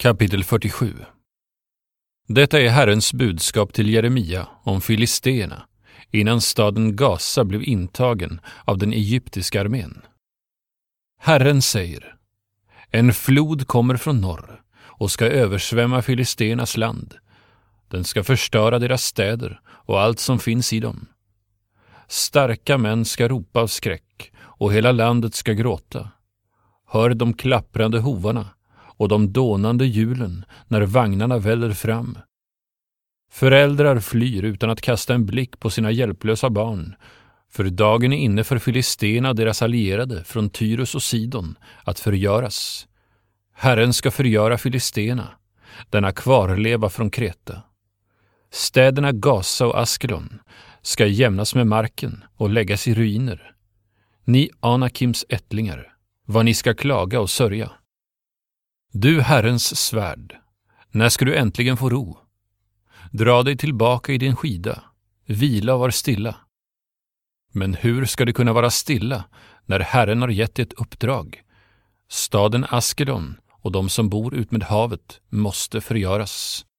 Kapitel 47. Detta är Herrens budskap till Jeremia om filisterna, innan staden Gaza blev intagen av den egyptiska armén. Herren säger: En flod kommer från norr och ska översvämma filisternas land. Den ska förstöra deras städer och allt som finns i dem. Starka män ska ropa av skräck och hela landet ska gråta. Hör de klapprande hovarna och de dånande hjulen när vagnarna väller fram. Föräldrar flyr utan att kasta en blick på sina hjälplösa barn, för dagen är inne för filisterna och deras allierade från Tyrus och Sidon att förgöras. Herren ska förgöra filisterna, denna kvarleva från Kreta. Städerna Gaza och Askelon ska jämnas med marken och läggas i ruiner. Ni Anakims ättlingar, vad ni ska klaga och sörja. Du Herrens svärd, när ska du äntligen få ro? Dra dig tillbaka i din skida, vila och var stilla. Men hur ska du kunna vara stilla när Herren har gett ett uppdrag? Staden Askelon och de som bor ut med havet måste förgöras.